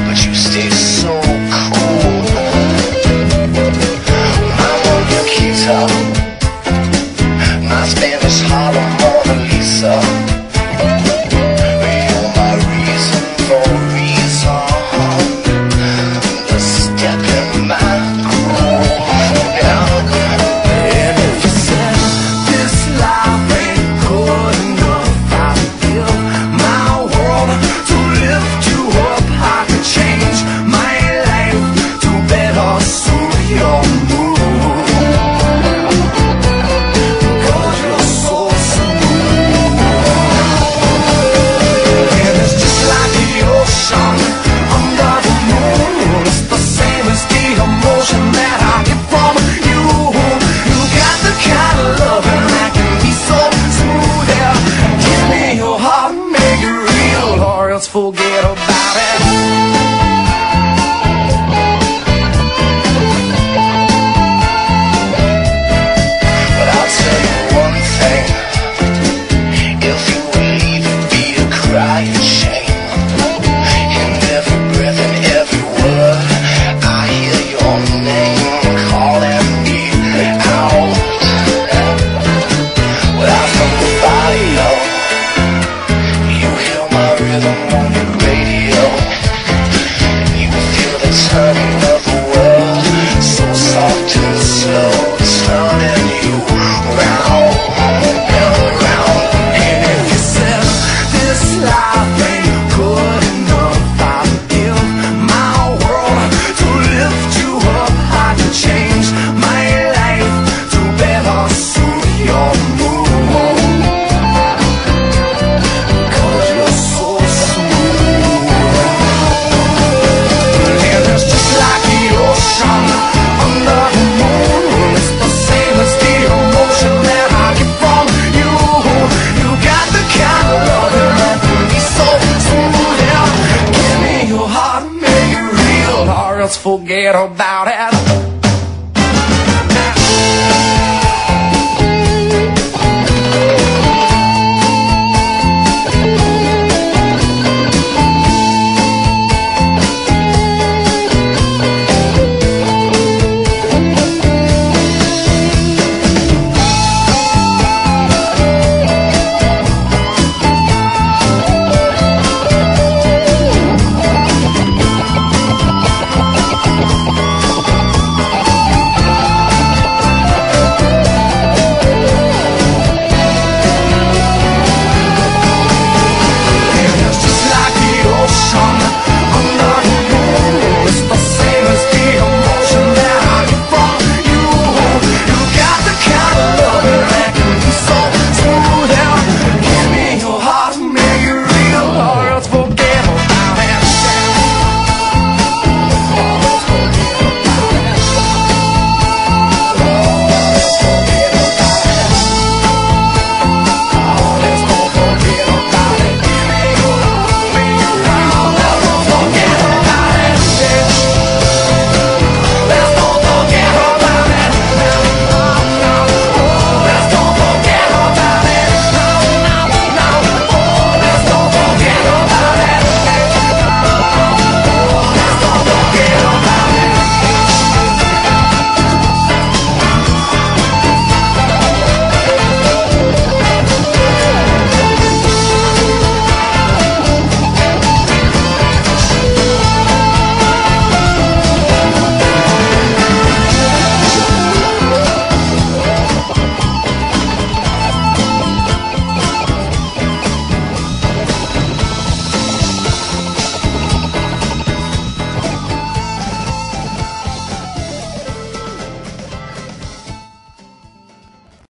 but you stay so cool. My Monaquita, my Spanish Harlem Mona Lisa. You're my reason for reason, the step in my groove. And if you said this life ain't good enough, I'd give my world to lift you up. I could change my life to better suit your mood, 'cause you're so smooth. And it's just like the ocean under the moon. It's the same as the emotion that I get from you. You got the kind of loving that can be so smooth. Yeah, give me your heart, make it real, or else forget about it. But I'll tell you one thing, if you will leave it be a crying shame. In every breath and every word, I hear your name calling me out. Without from the fire, you hear my rhythm on the radio. You feel the turning of the world, so soft and slow, turning you round and around. And if you said this life ain't good enough, I'd give my world to lift you up. I could change my life to better suit your mood, 'cause you're so smooth. And it's just like the ocean under the moon. It's the same as the emotion that I get from you. You got the kind of loving that can be so smooth. Yeah, give me your heart, make it real, or else forget about it.